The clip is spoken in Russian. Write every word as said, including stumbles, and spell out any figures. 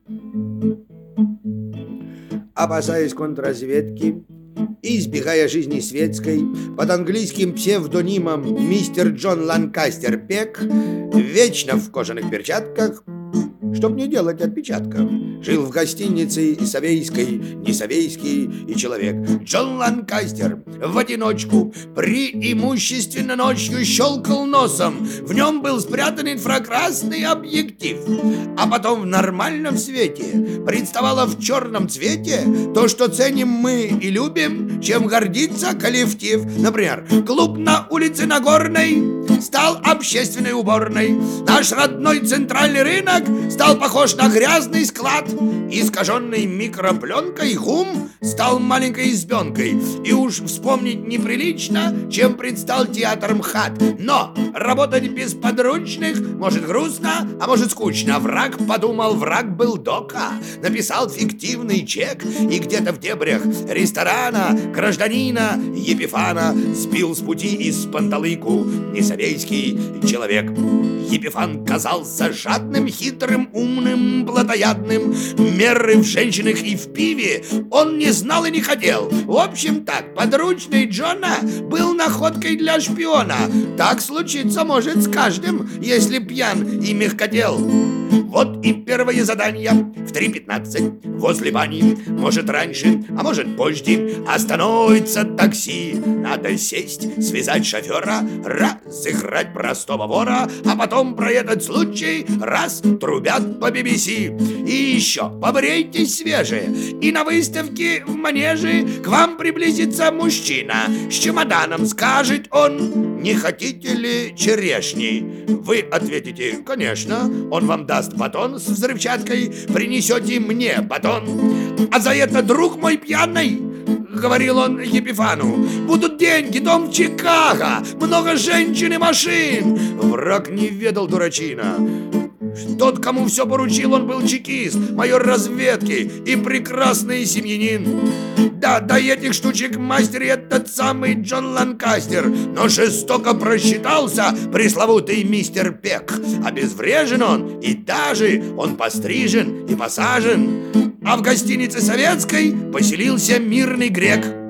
Опасаясь контрразведки и избегая жизни светской, под английским псевдонимом мистер Джон Ланкастер Пек, вечно в кожаных перчатках, чтоб не делать отпечатков, жил в гостинице Совейской, Несовейский и человек. Джон Ланкастер в одиночку преимущественно ночью щелкал носом. В нем был спрятан инфракрасный объектив. А потом в нормальном свете представало в черном цвете то, что ценим мы и любим, чем гордится коллектив. Например, клуб на улице Нагорной стал общественной уборной. Наш родной центральный рынок стал похож на грязный склад. Искаженный микропленкой ГУМ стал маленькой избенкой. И уж вспомнить неприлично, чем предстал театр МХАТ. Но работать без подручных может грустно, а может скучно. Враг подумал, враг был дока, написал фиктивный чек и где-то в дебрях ресторана гражданина Епифана сбил с пути из панталыку несовейский человек. Епифан казался жадным, хитрым, умным, плотоядным. Меры в женщинах и в пиве он не знал и не хотел. В общем так, подручный Джона был находкой для шпиона. Так случиться может с каждым, если пьян и мягкотел. Вот и первое задание в три пятнадцать возле бани. Может раньше, а может позже остановится такси. Надо сесть, связать шофера, разыграть простого вора, а потом про этот случай раз трубят по би би си. И еще побрейтесь свежие, и на выставке в манеже к вам приблизится мужчина с чемоданом. Скажет он: не хотите ли черешни? Вы ответите: конечно. Он вам даст батон с взрывчаткой, принесете мне батон. А за это, друг мой пьяный, говорил он Епифану, будут деньги, дом в Чикаго, много женщин и машин. Враг не ведал дурачина. Тот, кому все поручил, он был чекист, майор разведки и прекрасный семьянин. Да, до этих штучек мастер этот самый Джон Ланкастер, но жестоко просчитался пресловутый мистер Пек. Обезврежен он, и даже он пострижен и посажен. А в гостинице Советской поселился мирный грек.